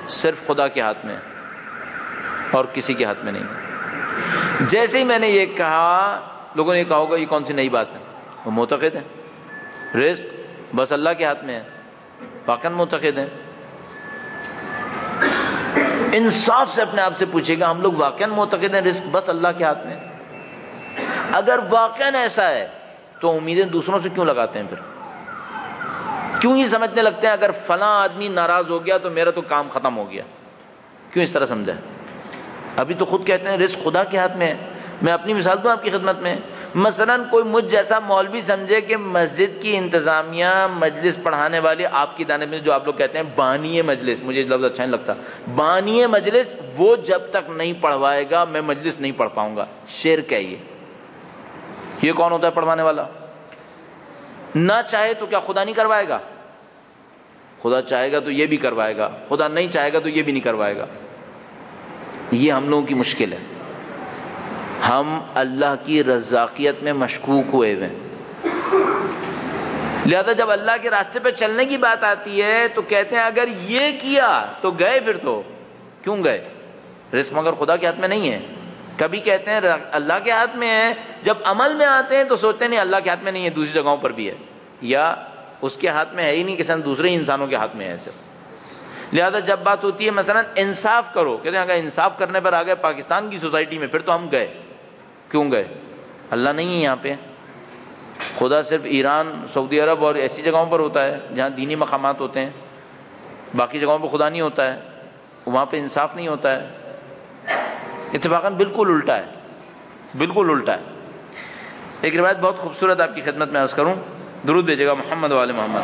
صرف خدا کے ہاتھ میں ہے اور کسی کے ہاتھ میں نہیں ہے۔ جیسے ہی میں نے یہ کہا، لوگوں نے کہا ہوگا یہ کون سی نئی بات ہے، وہ معتقد ہیں رزق بس اللہ کے ہاتھ میں ہے، واقعاً معتقد ہیں۔ انصاف سے اپنے آپ سے پوچھے گا، ہم لوگ واقعاً معتقد ہیں رزق بس اللہ کے ہاتھ میں ہے؟ اگر واقعاً ایسا ہے تو امیدیں دوسروں سے کیوں لگاتے ہیں؟ پھر کیوں یہ سمجھنے لگتے ہیں اگر فلاں آدمی ناراض ہو گیا تو میرا تو کام ختم ہو گیا؟ کیوں اس طرح سمجھا ہے؟ ابھی تو خود کہتے ہیں رزق خدا کے ہاتھ میں ہے۔ میں اپنی مثال دوں آپ کی خدمت میں، مثلاً کوئی مجھ جیسا مولوی سمجھے کہ مسجد کی انتظامیہ، مجلس پڑھانے والے، آپ کی دانے میں جو آپ لوگ کہتے ہیں بانی مجلس، مجھے لفظ اچھا نہیں لگتا، بانی مجلس، وہ جب تک نہیں پڑھوائے گا میں مجلس نہیں پڑھ پاؤں گا۔ شرک ہے یہ کون ہوتا ہے پڑھوانے والا؟ نہ چاہے تو کیا خدا نہیں کروائے گا؟ خدا چاہے گا تو یہ بھی کروائے گا، خدا نہیں چاہے گا تو یہ بھی نہیں کروائے گا۔ یہ ہم لوگوں کی مشکل ہے، ہم اللہ کی رزاقیت میں مشکوک ہوئے ہوئے ہیں۔ لہذا جب اللہ کے راستے پہ چلنے کی بات آتی ہے تو کہتے ہیں اگر یہ کیا تو گئے، پھر تو کیوں گئے؟ رزق مگر خدا کے ہاتھ میں نہیں ہے۔ کبھی کہتے ہیں اللہ کے ہاتھ میں ہے، جب عمل میں آتے ہیں تو سوچتے ہیں نہیں اللہ کے ہاتھ میں نہیں ہے، دوسری جگہوں پر بھی ہے، یا اس کے ہاتھ میں ہے ہی نہیں، کسی دوسرے ہی انسانوں کے ہاتھ میں ہے صرف۔ لہذا جب بات ہوتی ہے مثلا انصاف کرو، کہتے ہیں اگر انصاف کرنے پر آ گئے پاکستان کی سوسائٹی میں پھر تو ہم گئے۔ کیوں گئے؟ اللہ نہیں ہے یہاں پہ، خدا صرف ایران، سعودی عرب اور ایسی جگہوں پر ہوتا ہے جہاں دینی مقامات ہوتے ہیں، باقی جگہوں پہ خدا نہیں ہوتا ہے، وہاں پہ انصاف نہیں ہوتا ہے۔ اتفاقاً بالکل الٹا ہے، بالکل الٹا ہے۔ ایک روایت بہت خوبصورت آپ کی خدمت میں عرض کروں، درود بھیجے گا محمد وآل محمد۔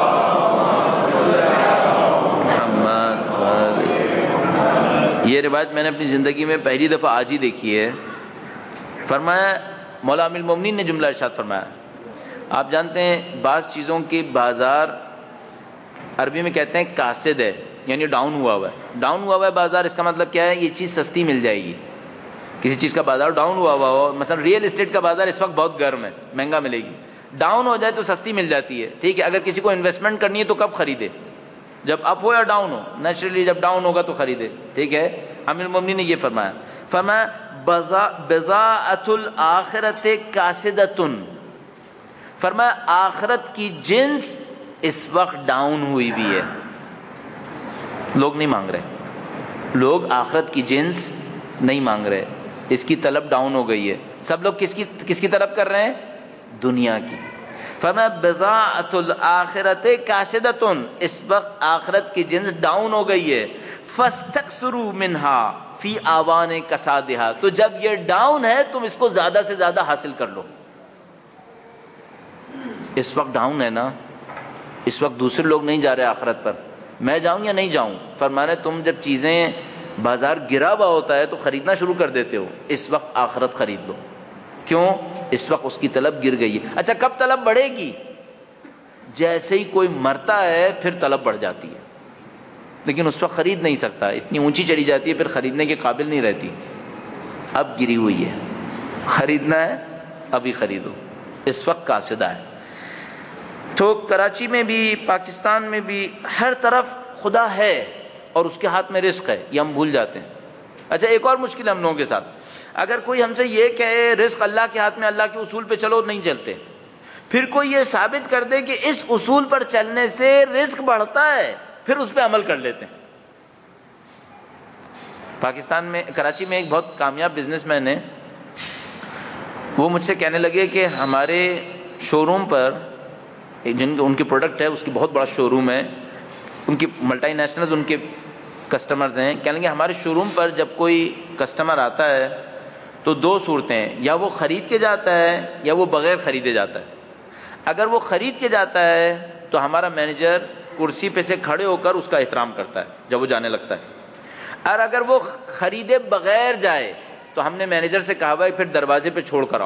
یہ روایت میں نے اپنی زندگی میں پہلی دفعہ آج ہی دیکھی ہے۔ فرمایا، مولا امیر المومنین نے جملہ ارشاد فرمایا، آپ جانتے ہیں بعض چیزوں کی بازار عربی میں کہتے ہیں کاسد ہے، یعنی ڈاؤن ہوا ہوا ہے۔ ڈاؤن ہوا ہوا ہے بازار، اس کا مطلب کیا ہے؟ یہ چیز سستی مل جائے گی۔ کسی چیز کا بازار ڈاؤن ہوا ہوا ہو، مثلا ریئل اسٹیٹ کا بازار اس وقت بہت گرم ہے، مہنگا ملے گی، ڈاؤن ہو جائے تو سستی مل جاتی ہے، ٹھیک ہے۔ اگر کسی کو انویسٹمنٹ کرنی ہے تو کب خریدے؟ جب اپ ہو یا ڈاؤن ہو، نیچرلی جب ڈاؤن ہوگا تو خریدے، ٹھیک ہے۔ امیر المومنین نے یہ فرمایا، فرمایا بضاعۃ الآخرۃ کاسدۃ، فرمایا آخرت کی جنس اس وقت ڈاؤن ہوئی بھی ہے، لوگ نہیں مانگ رہے، لوگ آخرت کی جنس نہیں مانگ رہے، اس کی طلب ڈاؤن ہو گئی ہے۔ سب لوگ کس کی طلب کر رہے ہیں؟ دنیا کی۔ فرمایا بضاعۃ الآخرۃ کاسدۃ، اس وقت آخرت کی جنس ڈاؤن ہو گئی ہے۔ فاستکثروا منها فی آوان کسادها، تو جب یہ ڈاؤن ہے تم اس کو زیادہ سے زیادہ حاصل کر لو۔ اس وقت ڈاؤن ہے نا، اس وقت دوسرے لوگ نہیں جا رہے آخرت پر، میں جاؤں یا نہیں جاؤں؟ فرمانے تم جب چیزیں بازار گرا ہوا ہوتا ہے تو خریدنا شروع کر دیتے ہو، اس وقت آخرت خرید لو۔ کیوں؟ اس وقت اس کی طلب گر گئی ہے۔ اچھا کب طلب بڑھے گی؟ جیسے ہی کوئی مرتا ہے پھر طلب بڑھ جاتی ہے، لیکن اس وقت خرید نہیں سکتا، اتنی اونچی چلی جاتی ہے پھر خریدنے کے قابل نہیں رہتی۔ اب گری ہوئی ہے، خریدنا ہے ابھی خریدو، اس وقت قاصدہ ہے۔ تو کراچی میں بھی، پاکستان میں بھی، ہر طرف خدا ہے اور اس کے ہاتھ میں رزق ہے، یہ ہم بھول جاتے ہیں۔ اچھا ایک اور مشکل ہے ہم لوگوں کے ساتھ، اگر کوئی ہم سے یہ کہے رزق اللہ کے ہاتھ میں، اللہ کے اصول پہ چلو، نہیں چلتے۔ پھر کوئی یہ ثابت کر دے کہ اس اصول پر چلنے سے رزق بڑھتا ہے، پھر اس پہ عمل کر لیتے ہیں۔ پاکستان میں، کراچی میں ایک بہت کامیاب بزنس مین ہے، وہ مجھ سے کہنے لگے کہ ہمارے شو روم پر ان کی پروڈکٹ ہے، اس کی بہت بڑا شو روم ہے، ان کی ملٹی نیشنلز ان کے کسٹمرز ہیں، کہنے لگے ہمارے شو روم پر جب کوئی کسٹمر آتا ہے تو دو صورتیں ہیں، یا وہ خرید کے جاتا ہے یا وہ بغیر خریدے جاتا ہے۔ اگر وہ خرید کے جاتا ہے تو ہمارا مینیجر کرسی پہ سے کھڑے ہو کر اس کا احترام کرتا ہے جب وہ جانے لگتا ہے، اور اگر وہ خریدے بغیر جائے تو ہم نے مینیجر سے کہا بھائی پھر دروازے پہ چھوڑ کر آؤ،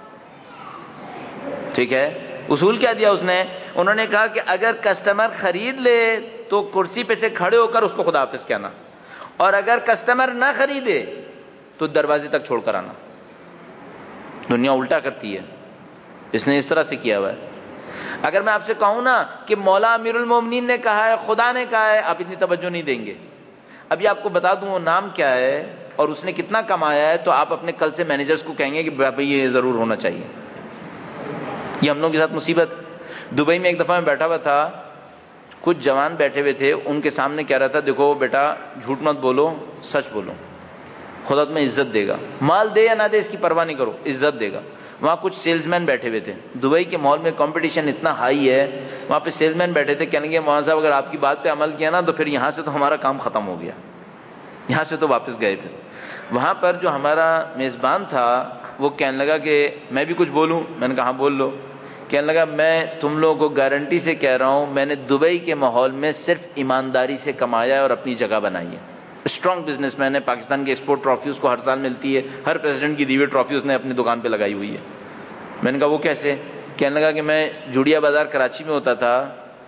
ٹھیک ہے۔ اصول کیا دیا اس نے؟ انہوں نے کہا کہ اگر کسٹمر خرید لے تو کرسی پہ سے کھڑے ہو کر اس کو خدا حافظ کہنا، اور اگر کسٹمر نہ خریدے تو دروازے تک چھوڑ کر آنا۔ دنیا الٹا کرتی ہے، اس نے اس طرح سے کیا ہوا ہے۔ اگر میں آپ سے کہوں نا کہ مولا امیر المومنین نے کہا ہے، خدا نے کہا ہے، آپ اتنی توجہ نہیں دیں گے۔ اب یہ آپ کو بتا دوں وہ نام کیا ہے اور اس نے کتنا کمایا ہے، تو آپ اپنے کل سے مینیجرز کو کہیں گے کہ بھائی یہ ضرور ہونا چاہیے. یہ ہم لوگوں کے ساتھ مصیبت. دبئی میں ایک دفعہ میں بیٹھا ہوا تھا، کچھ جوان بیٹھے ہوئے تھے، ان کے سامنے کہہ رہا تھا دیکھو بیٹا جھوٹ مت بولو، سچ بولو، خدا تمہیں عزت دے گا، مال دے یا نہ دے اس کی پرواہ نہیں کرو، عزت دے گا. وہاں کچھ سیلز مین بیٹھے ہوئے تھے. دبئی کے مال میں کمپٹیشن اتنا ہائی ہے، وہاں پہ سیلز مین بیٹھے تھے، کہنے گے مولانا صاحب اگر آپ کی بات پہ عمل کیا نا تو پھر یہاں سے تو ہمارا کام ختم ہو گیا، یہاں سے تو واپس گئے. پھر وہاں پر جو ہمارا میزبان تھا وہ کہنے لگا کہ میں بھی کچھ بولوں. میں نے کہا ہاں بول لو. کہنے لگا میں تم لوگوں کو گارنٹی سے کہہ رہا ہوں میں نے دبئی کے ماحول میں صرف ایمانداری سے کمایا ہے اور اپنی جگہ بنائی ہے. اسٹرانگ بزنس مین ہے. پاکستان کی ایکسپورٹ ٹرافی اس کو ہر سال ملتی ہے، ہر پریزیڈنٹ کی دی ہوئی ٹرافی اس نے اپنی دکان پہ لگائی ہوئی ہے. میں نے کہا وہ کیسے؟ کہنے لگا کہ میں جوڑیا بازار کراچی میں ہوتا تھا،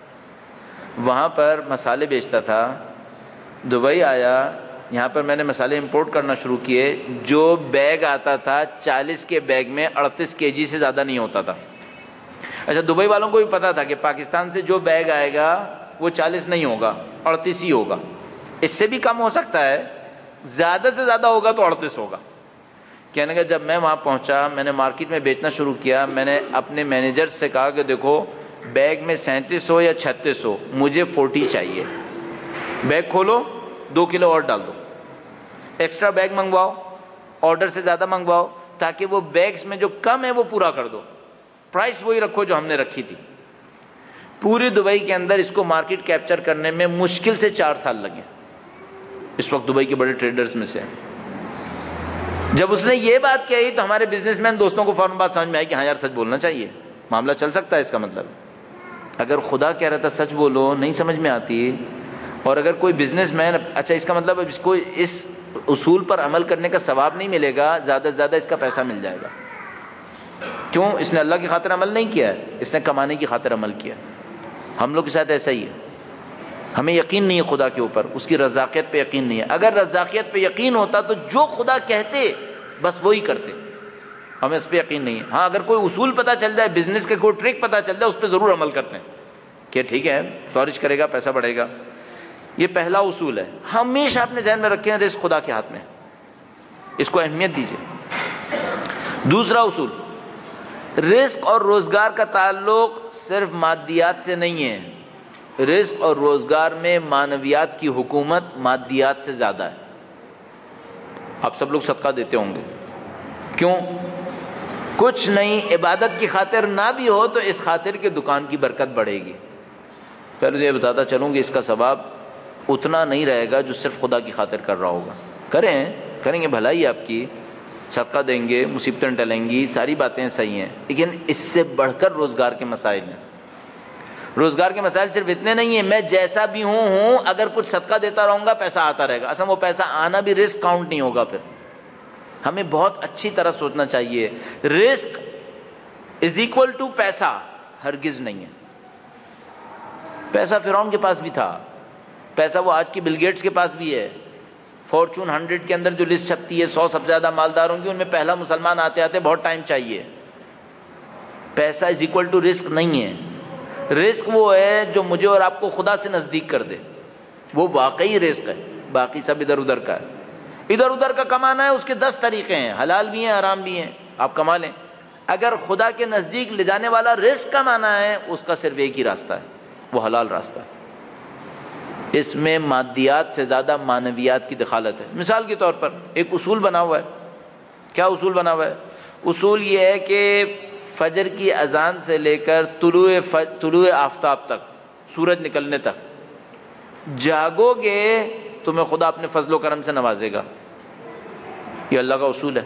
وہاں پر مسالے بیچتا تھا. دبئی آیا، یہاں پر میں نے مسالے امپورٹ کرنا شروع کیے. جو بیگ آتا تھا 40 کے بیگ میں 38 kg سے زیادہ نہیں ہوتا تھا. اچھا دبئی والوں کو بھی پتا تھا کہ پاکستان سے جو بیگ آئے گا وہ 40 نہیں ہوگا، 38 ہی ہوگا. اس سے بھی کم ہو سکتا ہے، زیادہ سے زیادہ ہوگا تو 38 ہوگا. کہنے کا جب میں وہاں پہنچا میں نے مارکیٹ میں بیچنا شروع کیا. میں نے اپنے مینیجر سے کہا کہ دیکھو بیگ میں 37 ہو یا 36 ہو مجھے 40 چاہیے. بیگ کھولو 2 کلو اور ڈال دو، ایکسٹرا بیگ منگواؤ، آرڈر سے زیادہ منگواؤ تاکہ وہ بیگز میں جو کم ہے وہ پورا کر دو. پرائس وہی رکھو جو ہم نے رکھی تھی. پوری دبئی کے اندر اس کو مارکیٹ کیپچر کرنے میں مشکل سے 4 سال لگے. اس وقت دبئی کے بڑے ٹریڈرز میں سے. جب اس نے یہ بات کہی تو ہمارے بزنس مین دوستوں کو فوراً بات سمجھ میں آئی کہ ہاں یار سچ بولنا چاہیے، معاملہ چل سکتا ہے. اس کا مطلب اگر خدا کہہ رہا تھا سچ بولو نہیں سمجھ میں آتی، اور اگر کوئی بزنس مین اچھا اس کا مطلب اس کو اس اصول پر عمل کرنے کا ثواب نہیں ملے گا، زیادہ سے زیادہ اس کا پیسہ مل جائے گا. کیوں؟ اس نے اللہ کی خاطر عمل نہیں کیا ہے، اس نے کمانے کی خاطر عمل کیا. ہم لوگ کے ساتھ ایسا ہی ہے. ہمیں یقین نہیں ہے خدا کے اوپر، اس کی رزاقیت پہ یقین نہیں ہے. اگر رزاقیت پہ یقین ہوتا تو جو خدا کہتے بس وہی کرتے. ہمیں اس پہ یقین نہیں ہے. ہاں اگر کوئی اصول پتہ چل جائے، بزنس کے کوئی ٹرک پتہ چل جائے، اس پہ ضرور عمل کرتے ہیں کہ ٹھیک ہے فلورش کرے گا، پیسہ بڑھے گا. یہ پہلا اصول ہے. ہمیشہ اپنے ذہن میں رکھیں رزق خدا کے ہاتھ میں، اس کو اہمیت دیجیے. دوسرا اصول، رزق اور روزگار کا تعلق صرف مادیات سے نہیں ہے. رزق اور روزگار میں معنویات کی حکومت مادیات سے زیادہ ہے. آپ سب لوگ صدقہ دیتے ہوں گے، کیوں؟ کچھ نہیں، عبادت کی خاطر نہ بھی ہو تو اس خاطر کہ دکان کی برکت بڑھے گی. پہلے یہ بتاتا چلوں کہ اس کا ثواب اتنا نہیں رہے گا جو صرف خدا کی خاطر کر رہا ہوگا. کریں گے بھلائی آپ کی، صدقہ دیں گے، مصیبتیں ٹلیں گی، ساری باتیں صحیح ہیں، لیکن اس سے بڑھ کر روزگار کے مسائل ہیں. روزگار کے مسائل صرف اتنے نہیں ہیں میں جیسا بھی ہوں اگر کچھ صدقہ دیتا رہوں گا پیسہ آتا رہے گا. اصل وہ پیسہ آنا بھی رزق کاؤنٹ نہیں ہوگا. پھر ہمیں بہت اچھی طرح سوچنا چاہیے. رزق از ایکول ٹو پیسہ ہرگز نہیں ہے. پیسہ فرعون کے پاس بھی تھا، پیسہ وہ آج کی بل گیٹس کے پاس بھی ہے. فارچون 100 کے اندر جو لسٹ چھپتی ہے 100 سب سے زیادہ مالداروں کی، ان میں پہلا مسلمان آتے آتے بہت ٹائم چاہیے. پیسہ از ایکول ٹو رزق نہیں ہے. رزق وہ ہے جو مجھے اور آپ کو خدا سے نزدیک کر دے، وہ واقعی رزق ہے. باقی سب ادھر ادھر کا ہے. ادھر ادھر کا کمانا ہے، اس کے 10 طریقے ہیں، حلال بھی ہیں حرام بھی ہیں، آپ کما لیں. اگر خدا کے نزدیک لے جانے والا رزق کمانا ہے اس کا صرف ایک ہی راستہ ہے، وہ حلال راستہ ہے. اس میں مادیات سے زیادہ معنویات کی دخالت ہے. مثال کے طور پر ایک اصول بنا ہوا ہے. کیا اصول بنا ہوا ہے؟ اصول یہ ہے کہ فجر کی اذان سے لے کر طلوع آفتاب تک، سورج نکلنے تک جاگو گے تمہیں خدا اپنے فضل و کرم سے نوازے گا. یہ اللہ کا اصول ہے.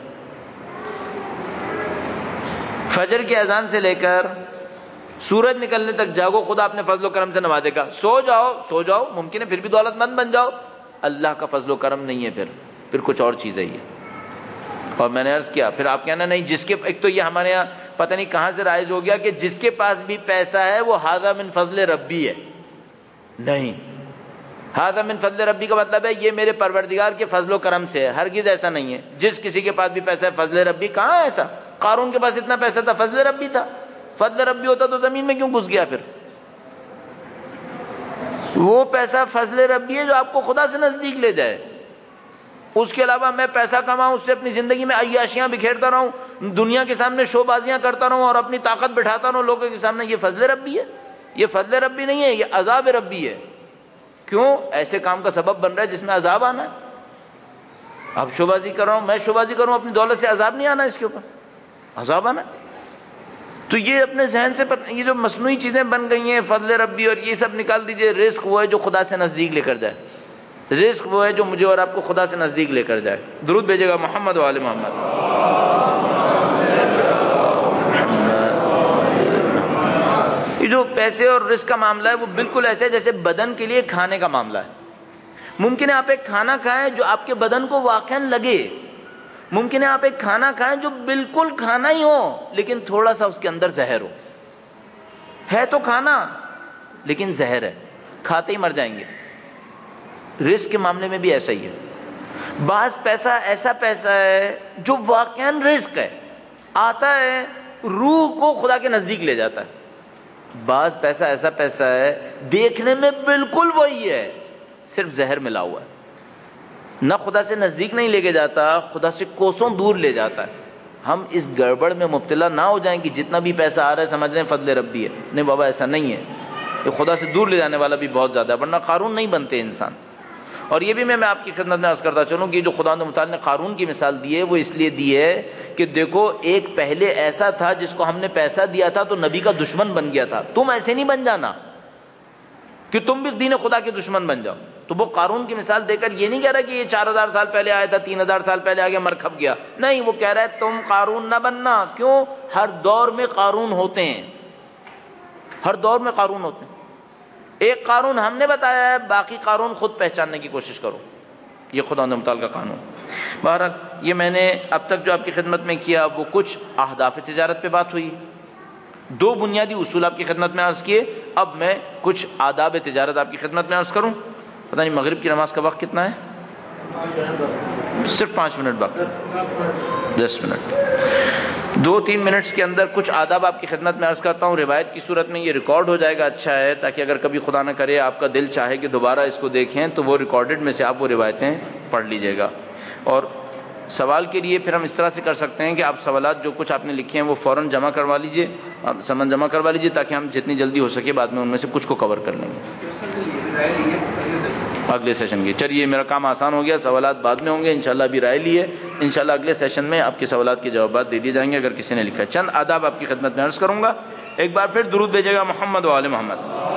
فجر کی اذان سے لے کر سورج نکلنے تک جاگو، خدا اپنے فضل و کرم سے نوازے گا. سو جاؤ ممکن ہے پھر بھی دولت مند بن جاؤ، اللہ کا فضل و کرم نہیں ہے، پھر کچھ اور چیز ہے یہ. اور میں نے عرض کیا پھر آپ کہنا نہیں جس کے، ایک تو یہ ہمارے یہاں پتہ نہیں کہاں سے رائج ہو گیا کہ جس کے پاس بھی پیسہ ہے وہ ھذا من فضل ربی ہے. نہیں، ھذا من فضل ربی کا مطلب ہے یہ میرے پروردگار کے فضل و کرم سے ہے. ہرگز ایسا نہیں ہے. جس کسی کے پاس بھی پیسہ ہے فضل ربی کہاں ہے ایسا؟ قارون کے پاس اتنا پیسہ تھا، فضل ربی تھا. فضل ربی ہوتا تو زمین میں کیوں گھس گیا؟ پھر وہ پیسہ فضل ربی ہے جو آپ کو خدا سے نزدیک لے جائے. اس کے علاوہ میں پیسہ کماؤں، اس سے اپنی زندگی میں عیاشیاں بکھیرتا رہوں، دنیا کے سامنے شو بازیاں کرتا رہوں اور اپنی طاقت بٹھاتا رہوں لوگوں کے سامنے، یہ فضل ربی ہے؟ یہ فضل ربی نہیں ہے، یہ عذاب ربی ہے. کیوں؟ ایسے کام کا سبب بن رہا ہے جس میں عذاب آنا ہے. اب شو بازی کر رہا ہوں، میں شو بازی کروں اپنی دولت سے، عذاب نہیں آنا، اس کے اوپر عذاب آنا. تو یہ اپنے ذہن سے یہ جو مصنوعی چیزیں بن گئی ہیں فضل ربی اور یہ سب نکال دیجئے. رزق وہ ہے جو خدا سے نزدیک لے کر جائے، رزق وہ ہے جو مجھے اور آپ کو خدا سے نزدیک لے کر جائے. درود بھیجے گا محمد و آل محمد. یہ جو پیسے اور رزق کا معاملہ ہے وہ بالکل ایسے ہے جیسے بدن کے لیے کھانے کا معاملہ ہے. ممکن ہے آپ ایک کھانا کھائیں جو آپ کے بدن کو واقعا لگے، ممکن ہے آپ ایک کھانا کھائیں جو بالکل کھانا ہی ہو لیکن تھوڑا سا اس کے اندر زہر ہو. ہے تو کھانا لیکن زہر ہے، کھاتے ہی مر جائیں گے. رزق کے معاملے میں بھی ایسا ہی ہے. بعض پیسہ ایسا پیسہ ہے جو واقعا رزق ہے، آتا ہے روح کو خدا کے نزدیک لے جاتا ہے. بعض پیسہ ایسا پیسہ ہے دیکھنے میں بالکل وہی ہے، صرف زہر ملا ہوا ہے، نہ خدا سے نزدیک نہیں لے کے جاتا، خدا سے کوسوں دور لے جاتا ہے. ہم اس گڑبڑ میں مبتلا نہ ہو جائیں کہ جتنا بھی پیسہ آ رہا ہے سمجھ رہے ہیں فضل ربی ہے. نہیں بابا، ایسا نہیں ہے. یہ خدا سے دور لے جانے والا بھی بہت زیادہ ہے، ورنہ قارون نہیں بنتے انسان. اور یہ بھی میں آپ کی خدمت میں عرض کرتا چلوں کہ جو خدا متعال نے قارون کی مثال دی ہے وہ اس لیے دی ہے کہ دیکھو ایک پہلے ایسا تھا جس کو ہم نے پیسہ دیا تھا تو نبی کا دشمن بن گیا تھا. تم ایسے نہیں بن جانا کہ تم بھی دین خدا کے دشمن بن جاؤ. تو وہ قارون کی مثال دے کر یہ نہیں کہہ رہا کہ یہ 4000 سال پہلے آیا تھا، 3000 سال پہلے آ گیا مر کھپ گیا. نہیں، وہ کہہ رہا ہے تم قارون نہ بننا. کیوں؟ ہر دور میں قارون ہوتے ہیں، ہر دور میں قارون ہوتے ہیں. ایک قارون ہم نے بتایا ہے، باقی قارون خود پہچاننے کی کوشش کرو. یہ خدا متعال کا قانون. بہرحال یہ میں نے اب تک جو آپ کی خدمت میں کیا وہ کچھ اہداف تجارت پہ بات ہوئی، 2 بنیادی اصول آپ کی خدمت میں عرض کیے. اب میں کچھ آداب تجارت آپ کی خدمت میں عرض کروں. پتہ نہیں مغرب کی نماز کا وقت کتنا ہے؟ صرف 5 منٹ باقی، 10 منٹ. 2-3 منٹس کے اندر کچھ آداب آپ کی خدمت میں عرض کرتا ہوں. روایت کی صورت میں یہ ریکارڈ ہو جائے گا، اچھا ہے، تاکہ اگر کبھی خدا نہ کرے آپ کا دل چاہے کہ دوبارہ اس کو دیکھیں تو وہ ریکارڈڈ میں سے آپ وہ روایتیں پڑھ لیجئے گا. اور سوال کے لیے پھر ہم اس طرح سے کر سکتے ہیں کہ آپ سوالات جو کچھ آپ نے لکھے ہیں وہ فوراً جمع کروا لیجئے، سامان جمع کروا لیجئے، تاکہ ہم جتنی جلدی ہو سکے بعد میں ان میں سے کچھ کو کور کر لیں گے اگلے سیشن کی. چلیے میرا کام آسان ہو گیا، سوالات بعد میں ہوں گے انشاءاللہ. ابھی رائے لی ہے، انشاءاللہ اگلے سیشن میں آپ کے سوالات کے جوابات دے دیے جائیں گے اگر کسی نے لکھا ہے. چند آداب آپ کی خدمت میں عرض کروں گا. ایک بار پھر درود بھیجے گا محمد و آل محمد.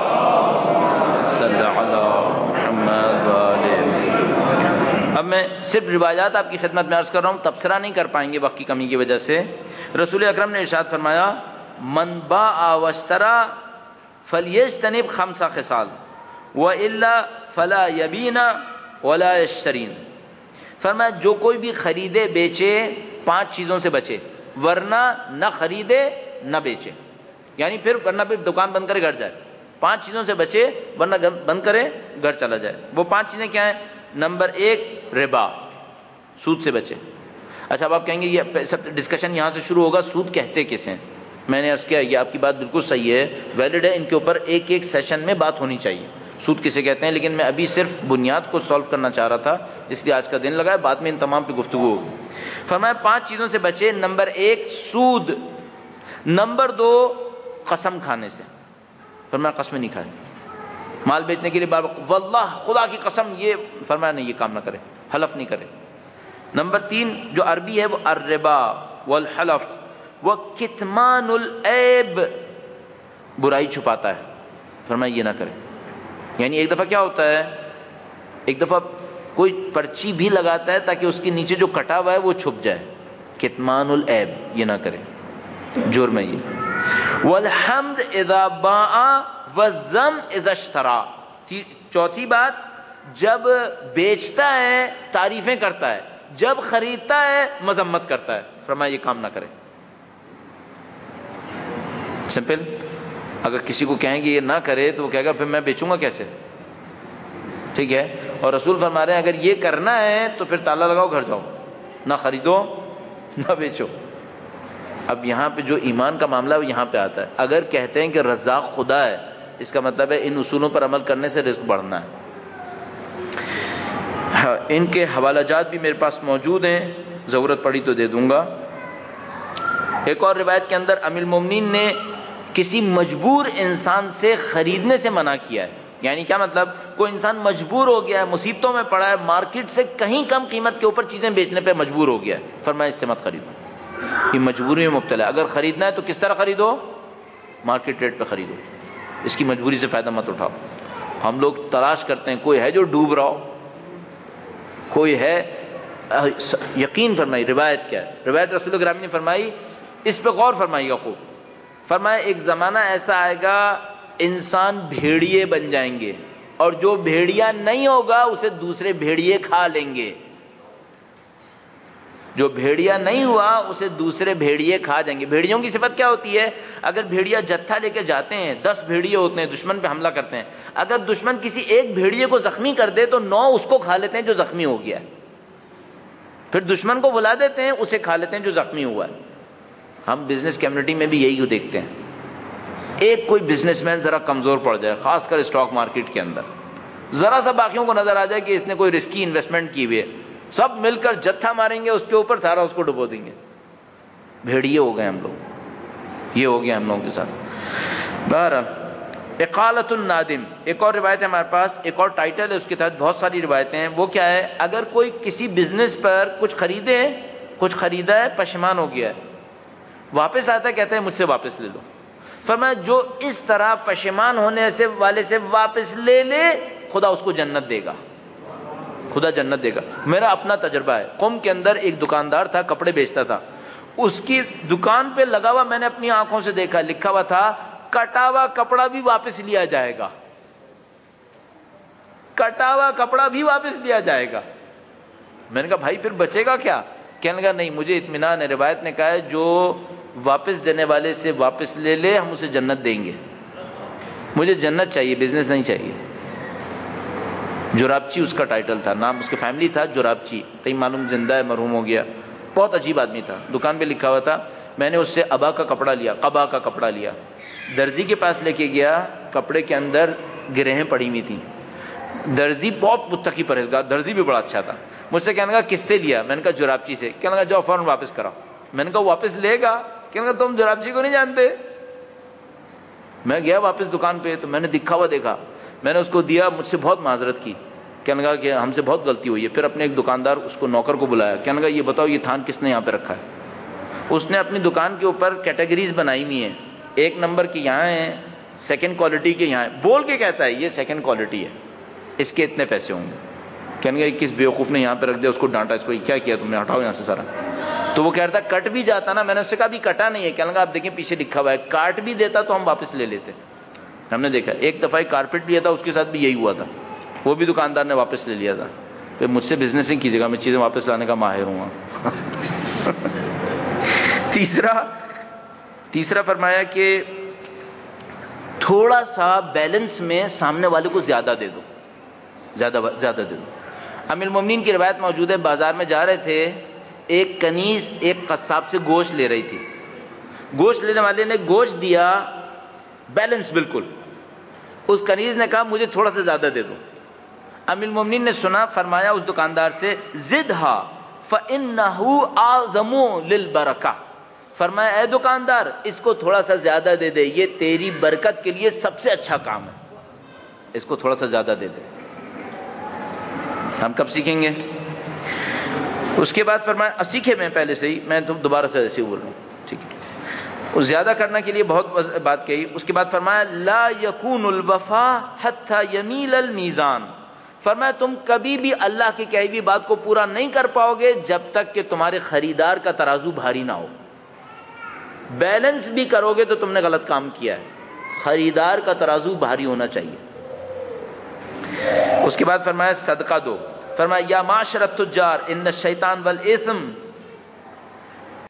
صلی اللہ علی محمد و آل محمد. اب میں صرف روایات آپ کی خدمت میں عرض کر رہا ہوں، تبصرہ نہیں کر پائیں گے وقت کی کمی کی وجہ سے. رسول اکرم نے ارشاد فرمایا من باع واشترى فلیجتنب 5 خصال وإلا فلا یبین ولا یشترین. فرمایا جو کوئی بھی خریدے بیچے 5 چیزوں سے بچے، ورنہ نہ خریدے نہ بیچے. یعنی پھر ورنہ پھر دکان بند کرے گھر جائے. 5 چیزوں سے بچے ورنہ بند کرے گھر چلا جائے. وہ 5 چیزیں کیا ہیں؟ نمبر 1 ربا، سود سے بچے. اچھا اب آپ کہیں گے یہ سب ڈسکشن یہاں سے شروع ہوگا، سود کہتے کس ہیں؟ میں نے عرض کیا یہ آپ کی بات بالکل صحیح ہے، ویلڈ ہے. ان کے اوپر ایک سیشن میں بات ہونی چاہیے سود کسے کہتے ہیں، لیکن میں ابھی صرف بنیاد کو سولو کرنا چاہ رہا تھا، اس لیے آج کا دن لگا ہے، بعد میں ان تمام پہ گفتگو ہوگی. فرمایا 5 چیزوں سے بچے. نمبر 1 سود، نمبر 2 قسم کھانے سے. فرمایا قسمیں نہیں کھائے. مال بیچنے کے لیے بار واللہ خدا کی قسم، یہ فرمایا نہیں، یہ کام نہ کرے، حلف نہیں کرے. نمبر 3 جو عربی ہے وہ الربا والحلف وکتمان العیب، برائی چھپاتا ہے. فرمایا یہ نہ کرے. یعنی ایک دفعہ کیا ہوتا ہے، ایک دفعہ کوئی پرچی بھی لگاتا ہے تاکہ اس کے نیچے جو کٹا ہوا ہے وہ چھپ جائے. کتمان العیب یہ نہ کرے، جرم ہے یہ. والحمد اذا باع والذم اذا اشترى. چوتھی بات، جب بیچتا ہے تعریفیں کرتا ہے، جب خریدتا ہے مذمت کرتا ہے. فرمایا یہ کام نہ کرے. سمپل. اگر کسی کو کہیں گے یہ نہ کرے تو وہ کہے گا پھر میں بیچوں گا کیسے؟ ٹھیک ہے. اور رسول فرما رہے ہیں اگر یہ کرنا ہے تو پھر تالا لگاؤ، گھر جاؤ، نہ خریدو نہ بیچو. اب یہاں پہ جو ایمان کا معاملہ ہے وہ یہاں پہ آتا ہے. اگر کہتے ہیں کہ رزاق خدا ہے اس کا مطلب ہے ان اصولوں پر عمل کرنے سے رزق بڑھنا ہے۔ ان کے حوالہ جات بھی میرے پاس موجود ہیں، ضرورت پڑی تو دے دوں گا۔ ایک اور روایت کے اندر امیر المومنین نے کسی مجبور انسان سے خریدنے سے منع کیا ہے۔ یعنی کیا مطلب؟ کوئی انسان مجبور ہو گیا ہے، مصیبتوں میں پڑا ہے، مارکیٹ سے کہیں کم قیمت کے اوپر چیزیں بیچنے پہ مجبور ہو گیا ہے، فرمایا اس سے مت خریدو، یہ مجبوری میں مبتلا ہے۔ اگر خریدنا ہے تو کس طرح خریدو؟ مارکیٹ ریٹ پہ خریدو، اس کی مجبوری سے فائدہ مت اٹھاؤ۔ ہم لوگ تلاش کرتے ہیں کوئی ہے جو ڈوب رہا ہو، کوئی ہے۔ یقین فرمائی روایت کیا ہے، روایت رسول گرامی نے فرمائی، اس پہ غور فرمائیے گا خوب۔ فرمایا ایک زمانہ ایسا آئے گا انسان بھیڑیے بن جائیں گے، اور جو بھیڑیا نہیں ہوگا اسے دوسرے بھیڑیے کھا لیں گے۔ جو بھیڑیا نہیں ہوا اسے دوسرے بھیڑیے کھا جائیں گے۔ بھیڑیوں کی صفت کیا ہوتی ہے؟ اگر بھیڑیا جتھا لے کے جاتے ہیں، 10 بھیڑیے ہوتے ہیں، دشمن پہ حملہ کرتے ہیں، اگر دشمن کسی ایک بھیڑیے کو زخمی کر دے تو 9 اس کو کھا لیتے ہیں جو زخمی ہو گیا ہے، پھر دشمن کو بلا دیتے ہیں، اسے کھا لیتے ہیں جو زخمی ہوا ہے۔ ہم بزنس کمیونٹی میں بھی یہی دیکھتے ہیں، ایک کوئی بزنس مین ذرا کمزور پڑ جائے، خاص کر اسٹاک مارکیٹ کے اندر، ذرا سا باقیوں کو نظر آ جائے کہ اس نے کوئی رسکی انویسٹمنٹ کی ہوئی ہے، سب مل کر جتھا ماریں گے اس کے اوپر، سارا اس کو ڈبو دیں گے۔ بھیڑیے ہو گئے ہم لوگ، یہ ہو گیا ہم لوگوں کے ساتھ۔ بہرحال اقالۃ النادم ایک اور روایت ہے ہمارے پاس، ایک اور ٹائٹل ہے اس کے تحت بہت ساری روایتیں ہیں۔ وہ کیا ہے؟ اگر کوئی کسی بزنس پر کچھ خریدا ہے، پشیمان ہو گیا ہے، واپس آتا ہے، کہتا ہے مجھ سے واپس لے لو، فرمایا جو اس طرح پشیمان ہونے سے والے سے واپس لے لے خدا اس کو جنت دے گا، خدا جنت دے گا۔ میرا اپنا تجربہ ہے، قم کے اندر ایک دکاندار تھا، کپڑے بیچتا تھا، اس کی دکان پہ لگا ہوا میں نے اپنی آنکھوں سے دیکھا، لکھا ہوا تھا کٹا ہوا کپڑا بھی واپس لیا جائے گا، کٹا ہوا کپڑا بھی واپس لیا جائے گا۔ میں نے کہا بھائی پھر بچے گا کیا؟ کہنے لگا نہیں مجھے اطمینان ہے، روایت نے کہا ہے جو واپس دینے والے سے واپس لے لے ہم اسے جنت دیں گے، مجھے جنت چاہیے، بزنس نہیں چاہیے۔ جرابچی اس کا ٹائٹل تھا، نام اس کے فیملی تھا جرابچی، کہیں معلوم زندہ ہے مرحوم ہو گیا، بہت عجیب آدمی تھا۔ دکان پہ لکھا ہوا تھا، میں نے اس سے ابا کا کپڑا لیا، قبا کا کپڑا لیا، درزی کے پاس لے کے گیا، کپڑے کے اندر گرہیں پڑی ہوئی تھیں، درزی بہت متقی پرہیزگار، درزی بھی بڑا اچھا تھا، مجھ سے کہنے لگا کس سے لیا؟ میں نے کہا جرابچی سے۔ کہنے لگا جاؤ فوراً واپس کراؤ۔ میں نے کہا واپس لے گا؟ کہنے لگا تم جرابچی کو نہیں جانتے؟ میں گیا واپس دکان پہ تو میں نے دکھا ہوا دیکھا، میں نے اس کو دیا، مجھ سے بہت معذرت کی، کہنے لگا کہ ہم سے بہت غلطی ہوئی ہے۔ پھر اپنے ایک دکاندار اس کو نوکر کو بلایا، کہنے لگا یہ بتاؤ یہ تھان کس نے یہاں پہ رکھا ہے؟ اس نے اپنی دکان کے اوپر کیٹیگریز بنائی ہوئی ہیں، 1 نمبر کی یہاں ہیں، 2nd کوالٹی کے یہاں ہے، بول کے کہتا ہے یہ 2nd کوالٹی ہے، اس کے اتنے پیسے ہوں گے۔ کہنے لگا کس بیوقوف نے یہاں پہ رکھ دیا، اس کو ڈانٹا، اس کو کیا کیا تم نے، ہٹاؤ یہاں سے سارا۔ تو وہ کہہ رہا تھا کٹ بھی جاتا نا، میں نے اس سے کہا بھی کٹا نہیں ہے، کہنے لگا آپ دیکھیں پیچھے لکھا ہوا ہے، کاٹ بھی دیتا تو ہم واپس لے لیتے۔ ہم نے دیکھا ایک دفعہ کارپیٹ لیا تھا، اس کے ساتھ بھی یہی ہوا تھا، وہ بھی دکاندار نے واپس لے لیا تھا۔ پھر مجھ سے بزنس نہیں کیجیے گا، میں چیزیں واپس لانے کا ماہر ہوں۔ تیسرا فرمایا کہ تھوڑا سا بیلنس میں سامنے والے کو زیادہ دے دو، زیادہ دے دو۔ امیر المومنین کی روایت موجود ہے، بازار میں جا رہے تھے، ایک کنیز ایک قصاب سے گوشت لے رہی تھی، گوشت لینے والے نے گوشت دیا بیلنس بالکل، اس کنیز نے کہا مجھے تھوڑا سا زیادہ دے دو۔ امیر المومنین نے سنا، فرمایا اس دکاندار سے زدھا فإنہ اعظم للبرکہ، فرمایا اے دکاندار اس کو تھوڑا سا زیادہ دے دے، یہ تیری برکت کے لیے سب سے اچھا کام ہے، اس کو تھوڑا سا زیادہ دے دے۔ ہم کب سیکھیں گے؟ اس کے بعد فرمایا سیکھے میں پہلے سے ہی، میں تو دوبارہ سے ایسے بول رہا ہوں، ٹھیک ہے، وہ زیادہ کرنے کے لیے بہت بات کہی۔ اس کے بعد فرمایا لا یکون الوفا حتی یمیل المیزان، فرمایا تم کبھی بھی اللہ کی کہی ہوئی بات کو پورا نہیں کر پاؤ گے جب تک کہ تمہارے خریدار کا ترازو بھاری نہ ہو۔ بیلنس بھی کرو گے تو تم نے غلط کام کیا ہے، خریدار کا ترازو بھاری ہونا چاہیے۔ اس کے بعد فرمایا صدقہ دو، فرمایا یا معاشر التجار ان الشیطان والاسم